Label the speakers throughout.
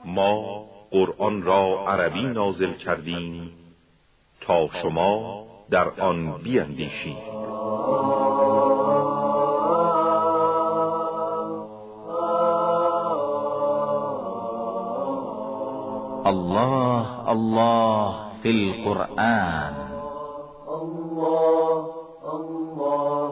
Speaker 1: ما قرآن را عربی نازل کردیم تا شما در آن بیندیشید.
Speaker 2: الله الله فی القرآن.
Speaker 3: الله الله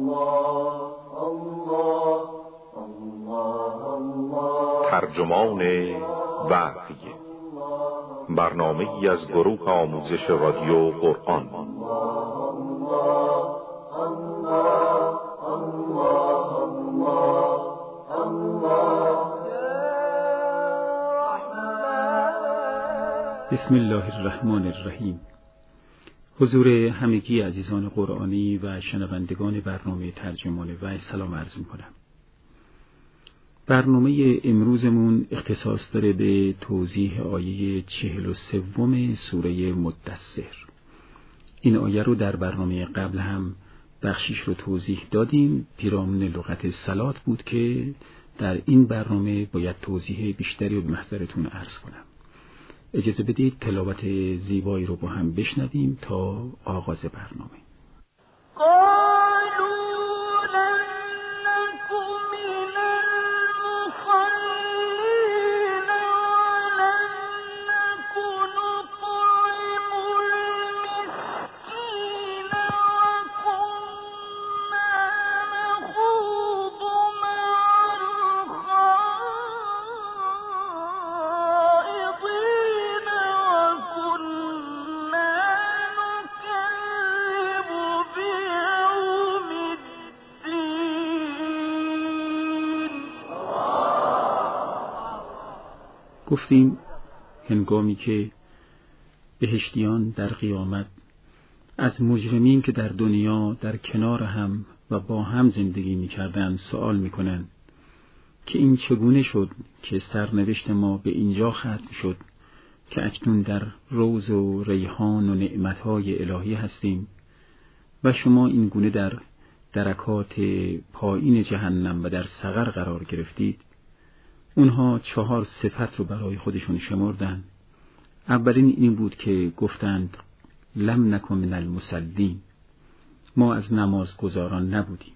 Speaker 3: الله الله الله.
Speaker 1: ترجمان وحی، برنامه‌ای از گروه آموزش رادیو قرآن.
Speaker 4: بسم الله الرحمن الرحیم. حضور همگی عزیزان قرآنی و شنوندگان برنامه ترجمان وحی سلام عرض می‌کنم. برنامه امروزمون اختصاص داره به توضیح آیه 43 سوره مدثر. این آیه رو در برنامه قبل هم بخشیش رو توضیح دادیم. پیرامون لغت صلات بود که در این برنامه باید توضیح بیشتری رو به محضرتون عرض کنم. اجازه بدید تلاوت زیبایی رو با هم بشنویم تا آغاز برنامه. گفتیم هنگامی که بهشتیان در قیامت از مجرمین که در دنیا در کنار هم و با هم زندگی می‌کردند سوال می‌کنند که این چگونه شد که سرنوشت ما به اینجا ختم شد که اکنون در روز و ریحان و نعمت‌های الهی هستیم و شما این گونه در درکات پایین جهنم و در سقر قرار گرفتید. اونها 4 صفت رو برای خودشون شمردن. اولین این بود که گفتند لم نکن من المصلین، ما از نمازگزاران نبودیم.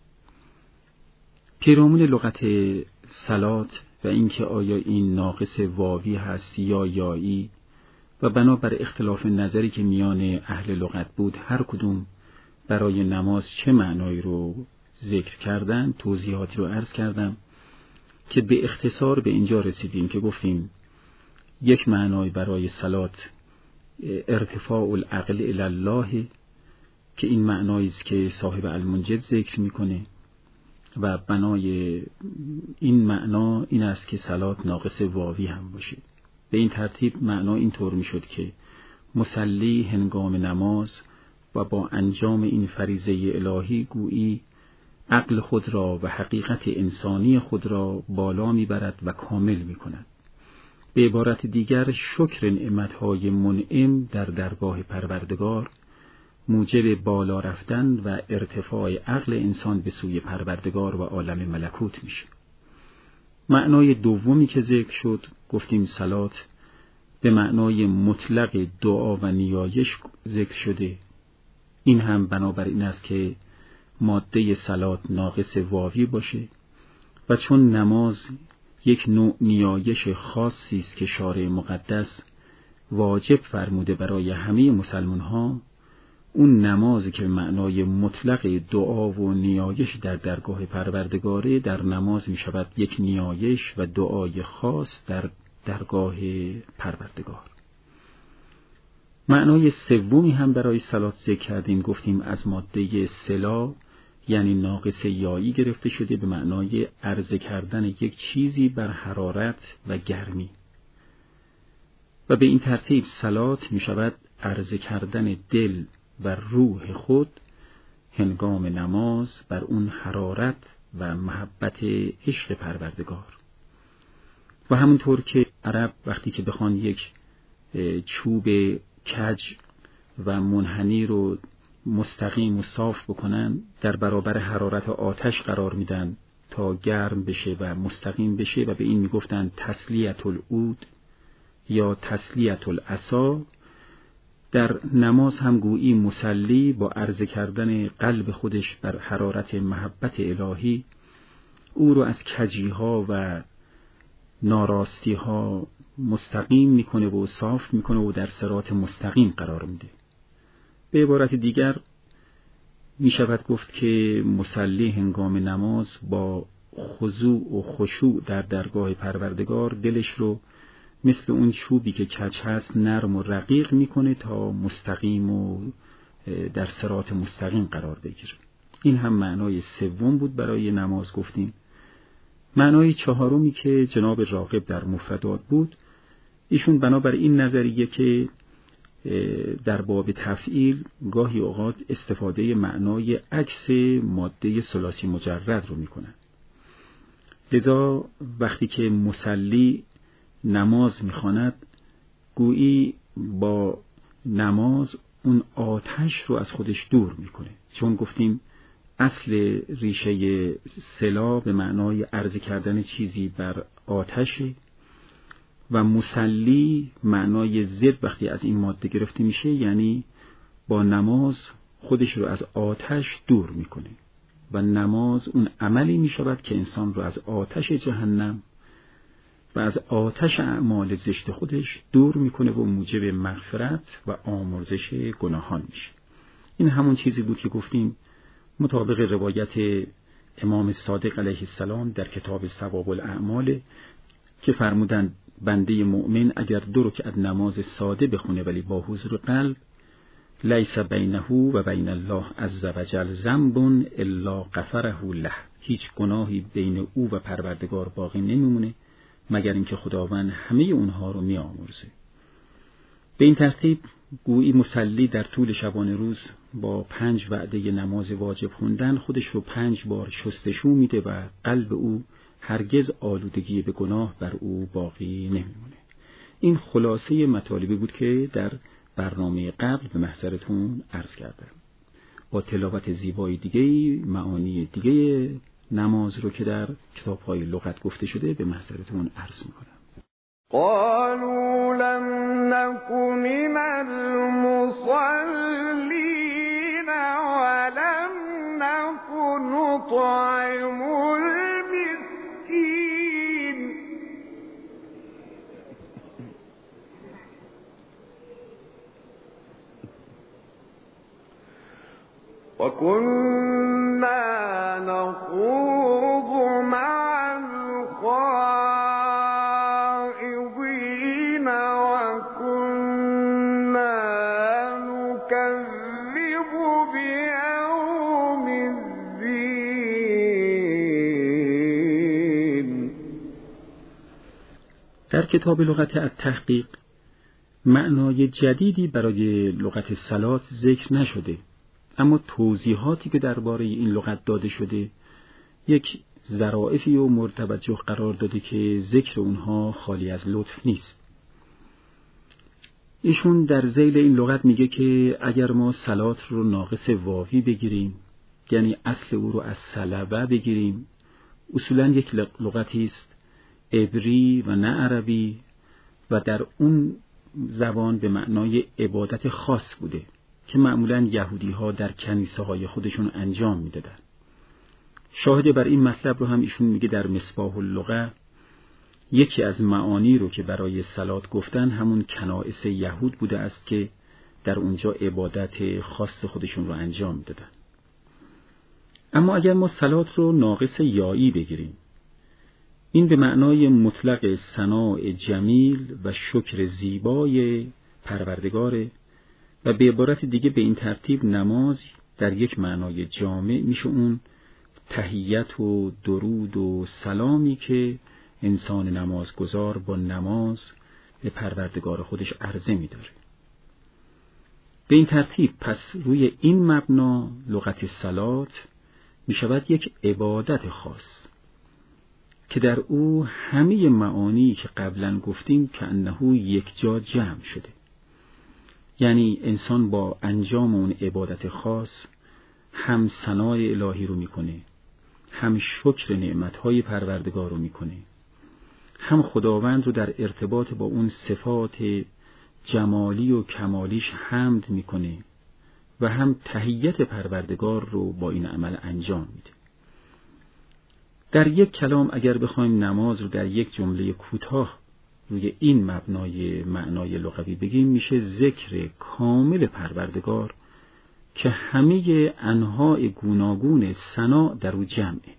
Speaker 4: پیرامون لغت صلات و اینکه آیا این ناقص واوی هست یا یایی و بنابر اختلاف نظری که میان اهل لغت بود هر کدوم برای نماز چه معنایی رو ذکر کردن، توضیحاتی رو عرض کردم که به اختصار به اینجا رسیدیم که گفتیم یک معنای برای صلات ارتفاع العقل الی الله که این معنایی است که صاحب المنجد ذکر میکنه و بنای این معنا این است که صلات ناقص واوی هم باشه. به این ترتیب معنا اینطور میشد که مصلی هنگام نماز و با انجام این فریضه الهی گویی عقل خود را و حقیقت انسانی خود را بالا میبرد و کامل میکند. به عبارت دیگر شکر نعمتهای منعم در درگاه پروردگار موجب بالا رفتن و ارتفاع عقل انسان به سوی پروردگار و عالم ملکوت میشه. معنای دومی که ذکر شد گفتیم صلات به معنای مطلق دعا و نیایش ذکر شده. این هم بنابر این است که ماده صلات ناقص واوی باشه و چون نماز یک نوع نیایش خاصی است که شارع مقدس واجب فرموده برای همه مسلمان ها، اون نمازی که معنای مطلق دعا و نیایش در درگاه پروردگاره در نماز می شود یک نیایش و دعای خاص در درگاه پروردگار. معنای سومی هم برای صلات ذکر کردیم، گفتیم از ماده صلا یعنی ناقص یایی گرفته شده به معنای عرضه کردن یک چیزی بر حرارت و گرمی و به این ترتیب صلات می شود عرضه کردن دل و روح خود هنگام نماز بر اون حرارت و محبت عشق پروردگار. و همونطور که عرب وقتی که بخوان یک چوب کج و منحنی رو مستقیم و صاف بکنن در برابر حرارت آتش قرار میدن تا گرم بشه و مستقیم بشه و به این میگفتن تسلیت العود یا تسلیت العصا. در نماز هم گویی مصلی با عرضه کردن قلب خودش بر حرارت محبت الهی او رو از کجی‌ها و ناراستی-ها مستقیم میکنه و صاف میکنه و در صراط مستقیم قرار میده. به عبارت دیگر می شود گفت که مصلی هنگام نماز با خضوع و خشوع در درگاه پروردگار دلش رو مثل اون چوبی که کج هست نرم و رقیق میکنه تا مستقیم و در صراط مستقیم قرار بگیره. این هم معنای سوم بود برای نماز گفتیم. معنای چهارمی که جناب راغب در مفردات بود، ایشون بنابر این نظریه که در باب تفعیل گاهی اوقات استفاده معنای عکس ماده ثلاثی مجرد رو میکنن. لذا وقتی که مصلی نماز میخواند گویی با نماز اون آتش رو از خودش دور میکنه، چون گفتیم اصل ریشه صلا به معنای عرضه کردن چیزی بر آتش و مصلی معنای ضد وقتی از این ماده گرفته میشه، یعنی با نماز خودش رو از آتش دور میکنه و نماز اون عملی میشود که انسان رو از آتش جهنم و از آتش اعمال زشت خودش دور میکنه و موجب مغفرت و آمرزش گناهان میشه. این همون چیزی بود که گفتیم مطابق روایت امام صادق علیه السلام در کتاب ثواب الاعمال که فرمودند بنده مؤمن اگر 2 رکعت نماز ساده بخونه ولی با حضور قلب، لیس بینه و بین الله عز وجل ذنب الا غفره له، هیچ گناهی بین او و پروردگار باقی نمیمونه مگر اینکه خداوند همه اونها رو میآمرزه. به این ترتیب گویی مصلی در طول شبانه روز با 5 وعده نماز واجب خوندن خودش رو 5 بار شستشو میده و قلب او هرگز آلودگی به گناه بر او باقی نمیمونه. این خلاصه مطالبی بود که در برنامه قبل به محضرتون عرض کردم. با تلاوت زیبای دیگه معانی دیگه نماز رو که در کتاب‌های لغت گفته شده به محضرتون عرض میکنم.
Speaker 5: قالوا لم نك من المصلين ولم نك نطعم المسكين وكنا نخوض مع الخائضين وكنا نكذب بيوم الدين.
Speaker 4: در کتاب لغت التحقیق معنای جدیدی برای لغت صلات ذکر نشده، اما توضیحاتی که درباره این لغت داده شده یک ظرافی و مرتوجه قرار داده که ذکر اونها خالی از لطف نیست. ایشون در ذیل این لغت میگه که اگر ما صلات رو ناقص واوی بگیریم، یعنی اصل او رو از صلبه بگیریم، اصولاً یک لغتی است عبری و نه عربی و در اون زبان به معنای عبادت خاص بوده که معمولاً یهودی‌ها در کنیسه‌های خودشون انجام میدادن. شاهد بر این مطلب رو هم ایشون میگه در مصباح اللغه یکی از معانی رو که برای صلات گفتن همون کنائس یهود بوده است که در اونجا عبادت خاص خودشون رو انجام میدادن. اما اگر ما صلات رو ناقص یایی بگیریم، این به معنای مطلق ثناء جمیل و شکر زیبای پروردگاره و به عبارت دیگه به این ترتیب نماز در یک معنای جامع میشه اون تحیت و درود و سلامی که انسان نمازگزار با نماز به پروردگار خودش عرضه می‌داره. به این ترتیب پس روی این مبنا لغت صلات می‌شود یک عبادت خاص که در او همه معانی که قبلا گفتیم که انه یک جا جمع شده، یعنی انسان با انجام اون عبادت خاص هم ثنای الهی رو میکنه، هم شکر نعمتهای پروردگار رو میکنه، هم خداوند رو در ارتباط با اون صفات جمالی و کمالیش حمد میکنه و هم تحیت پروردگار رو با این عمل انجام میده. در یک کلام اگر بخوایم نماز رو در یک جمله کوتاه روی این معنای لغوی بگیم، میشه ذکر کامل پروردگار که همه انواع گوناگون ثنا در او جمعه.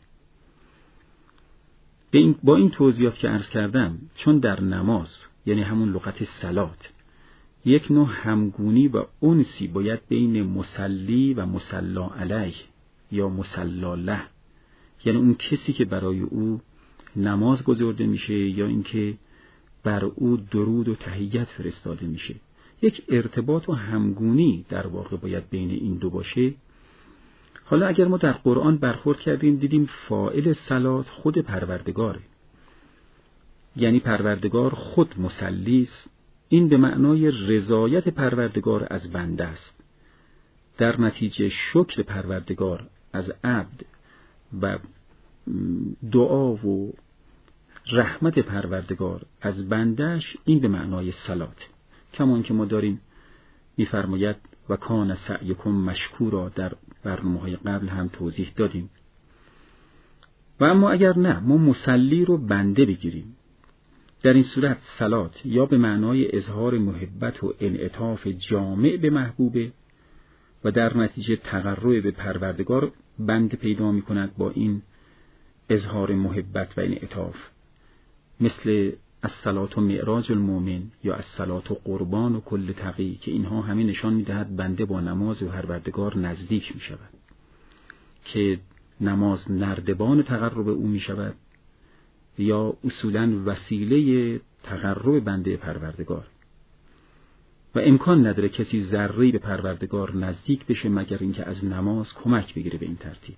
Speaker 4: با این توضیحات که عرض کردم، چون در نماز یعنی همون لغت صلات یک نوع همگونی و انسی باید بین مصلی و مصلا علیه یا مصلا له، یعنی اون کسی که برای او نماز گزارده میشه یا اینکه بر او درود و تحیت فرستاده میشه، یک ارتباط و همگونی در واقع باید بین این دو باشه. حالا اگر ما در قرآن برخورد کردیم دیدیم فاعل صلات خود پروردگاره، یعنی پروردگار خود مصلی است. این به معنای رضایت پروردگار از بنده است. در نتیجه شکر پروردگار از عبد و دعا و رحمت پروردگار از بندش، این به معنای صلات. کمان که ما داریم می‌فرماید و کان سعیکم مشکورا، در برنامه‌های قبل هم توضیح دادیم. و اما اگر نه، ما مصلی رو بنده بگیریم، در این صورت صلات یا به معنای اظهار محبت و انعطاف جامع به محبوبه و در نتیجه تقرب به پروردگار بنده پیدا می کند با این اظهار محبت و انعطاف، مثل الصلاة معراج المؤمن یا الصلاة قربان و کل تقی، که اینها همه نشان می دهد بنده با نماز و پروردگار نزدیک می شود، که نماز نردبان تقرب او می شود یا اصولاً وسیله تقرب بنده پروردگار، و امکان نداره کسی ذره‌ای به پروردگار نزدیک بشه مگر اینکه از نماز کمک بگیره به این ترتیب.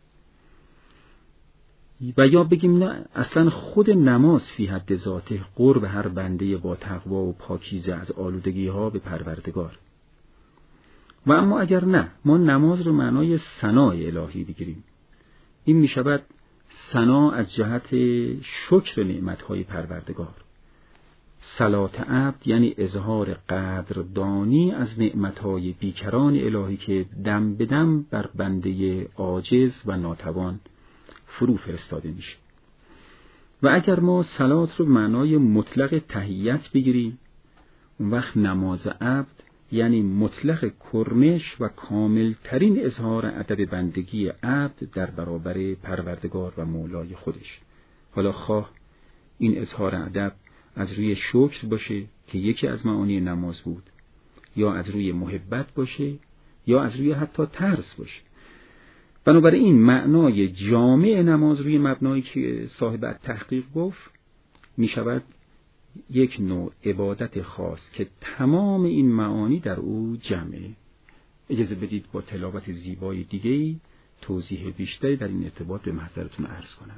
Speaker 4: و یا بگیم نه، اصلا خود نماز فی حد ذاته قرب هر بنده با تقوا و پاکیزه از آلودگی ها به پروردگار. و اما اگر نه، ما نماز رو معنای ثنای الهی بگیریم، این می شود ثنا از جهت شکر نعمت‌های پروردگار. صلات عبد یعنی اظهار قدردانی از نعمت‌های بیکران الهی که دم به دم بر بنده عاجز و ناتوان فرو فرستاده میشه. و اگر ما صلات رو معنای مطلق تحیت بگیریم، اون وقت نماز عبد یعنی مطلق کرنش و کاملترین اظهار ادب بندگی عبد در برابر پروردگار و مولای خودش. حالا خواه این اظهار ادب از روی شکر باشه که یکی از معانی نماز بود، یا از روی محبت باشه، یا از روی حتی ترس باشه. بنابراین معنای جامع نماز روی مبنایی که صاحب التحقیق گفت می شود یک نوع عبادت خاص که تمام این معانی در او جمعه. اجازه بدید با تلاوت زیبای دیگه‌ای توضیح بیشتری در این ارتباط به محضرتون عرض کنم.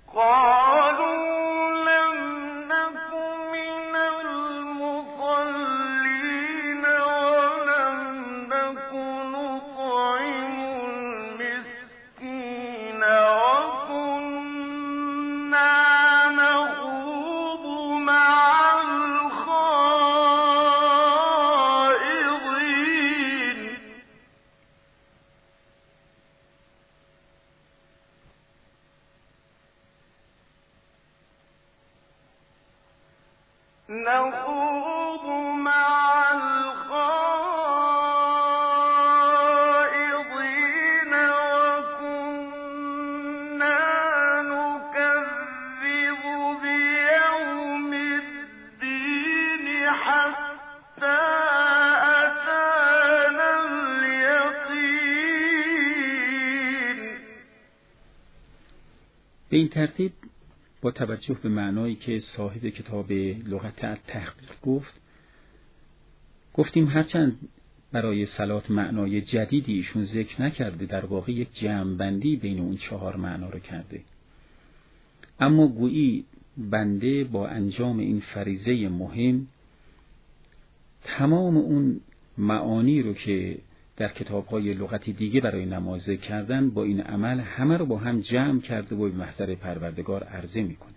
Speaker 5: نخوض مع الخائضين وكنا نكذب بيوم الدين حتى أتانا اليقين.
Speaker 4: به این ترتیب با توجه به معنایی که صاحب کتاب لغت التحقیق گفتیم هرچند برای صلات معنای جدیدی ایشون ذکر نکرده، در واقع یک جمع‌بندی بین اون 4 معنا رو کرده، اما گویی بنده با انجام این فریضه مهم تمام اون معانی رو که در کتاب‌های لغت دیگه برای نماز ذکر کردن، با این عمل همه رو با هم جمع کرده و به محضر پروردگار عرضه میکنه.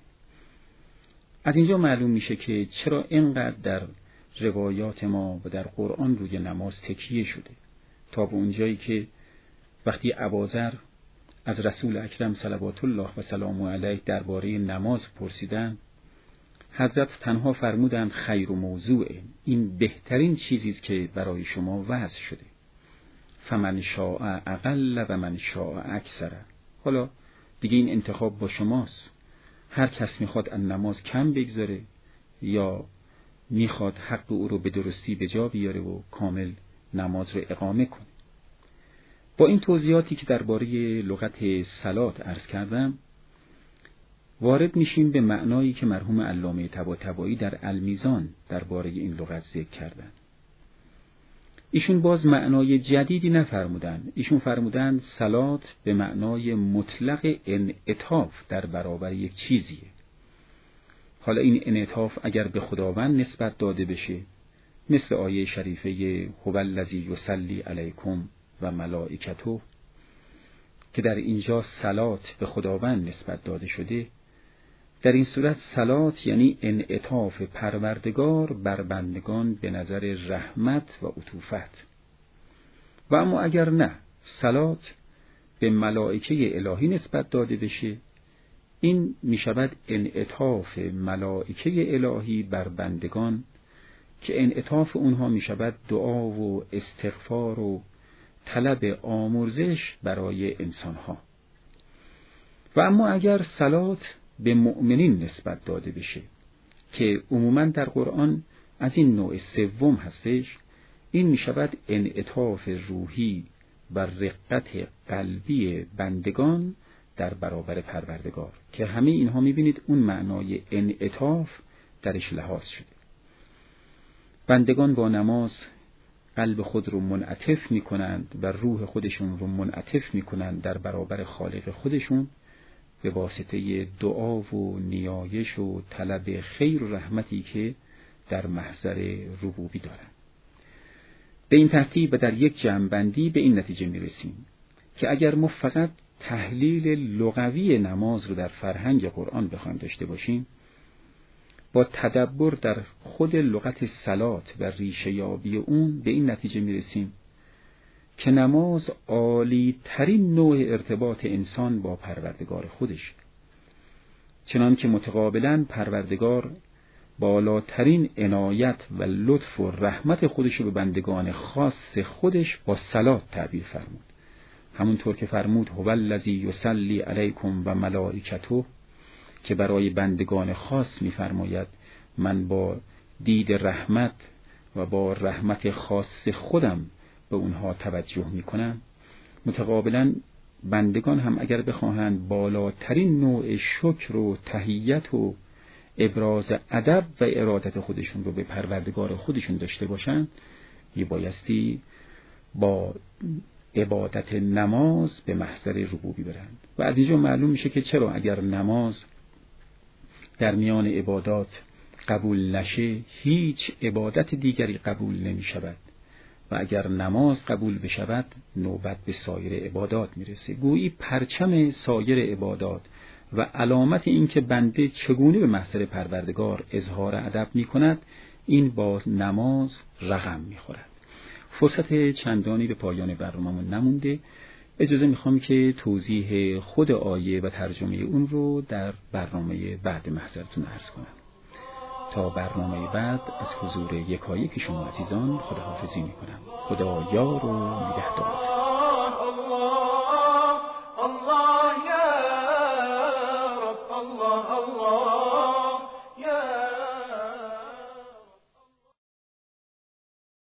Speaker 4: از اینجا معلوم میشه که چرا اینقدر در روایات ما و در قرآن روی نماز تکیه شده، تا به اونجایی که وقتی ابوذر از رسول اکرم صلوات الله و سلامه علیه درباره نماز پرسیدند، حضرت تنها فرمودند خیر و موضوعه، این بهترین چیزی است که برای شما وضع شده. فمن شاء اقل و من شاء اکثر. حالا دیگه این انتخاب با شماست. هر کس میخواد از نماز کم بگذاره یا میخواد حق او رو به درستی به جا بیاره و کامل نماز رو اقامه کنه. با این توضیحاتی که درباره لغت صلات عرض کردم، وارد میشیم به معنایی که مرحوم علامه طباطبایی در المیزان درباره این لغت ذکر کردن. ایشون باز معنای جدیدی نفرمودن. ایشون فرمودن صلات به معنای مطلق انعطاف در برابر یک چیزیه. حالا این انعطاف اگر به خداوند نسبت داده بشه، مثل آیه شریفه هو الذی یصلی علیکم و ملائکته که در اینجا صلات به خداوند نسبت داده شده، در این صورت صلات یعنی انعطاف پروردگار بر بندگان به نظر رحمت و عطوفت. و اما اگر نه، صلات به ملائکه الهی نسبت داده بشه، این می شود انعطاف ملائکه الهی بر بندگان که انعطاف اونها می شود دعا و استغفار و طلب آمرزش برای انسانها. و اما اگر صلات به مؤمنین نسبت داده بشه که عموماً در قرآن از این نوع سوم هستش، این می شود انعطاف روحی و رقت قلبی بندگان در برابر پروردگار، که همه اینها می بینید اون معنای انعطاف درش لحاظ شده. بندگان با نماز قلب خود رو منعطف می کنند و روح خودشون رو منعطف می کنند در برابر خالق خودشون به واسطه دعا و نیایش و طلب خیر و رحمتی که در محضر ربوبی دارند. به این ترتیب و در یک جمع‌بندی به این نتیجه می رسیم که اگر ما فقط تحلیل لغوی نماز رو در فرهنگ قرآن بخوایم داشته باشیم، با تدبر در خود لغت صلات و ریشه یابی اون به این نتیجه می رسیم که نماز عالی ترین نوع ارتباط انسان با پروردگار خودش، چنان که متقابلاً پروردگار بالاترین عنایت و لطف و رحمت خودش رو به بندگان خاص خودش با صلات تعبیر فرمود. همونطور که فرمود هو الذی یصلی علیکم و ملائکته، که برای بندگان خاص می‌فرماید من با دید رحمت و با رحمت خاص خودم به اونها توجه میکنم. متقابلا بندگان هم اگر بخواهند بالاترین نوع شکر و تحیت و ابراز ادب و ارادت خودشون رو به پروردگار خودشون داشته باشند، میبایستی با عبادت نماز به محضر ربوبی برند. و از اینجا معلوم میشه که چرا اگر نماز در میان عبادات قبول نشه، هیچ عبادت دیگری قبول نمی شود، و اگر نماز قبول بشود نوبت به سایر عبادات میرسه. گویی پرچم سایر عبادات و علامت این که بنده چگونه به محضر پروردگار اظهار ادب میکند، این با نماز رقم میخورد. فرصت چندانی به پایان برنامه‌مون نمونده. اجازه میخوام که توضیح خود آیه و ترجمه اون رو در برنامه بعد محضرتون عرض کنم. تا برنامه بعد از حضور یکایک شما عزیزان خداحافظی میکنم. خدا یار و نگهدار.
Speaker 5: الله الله یا رب الله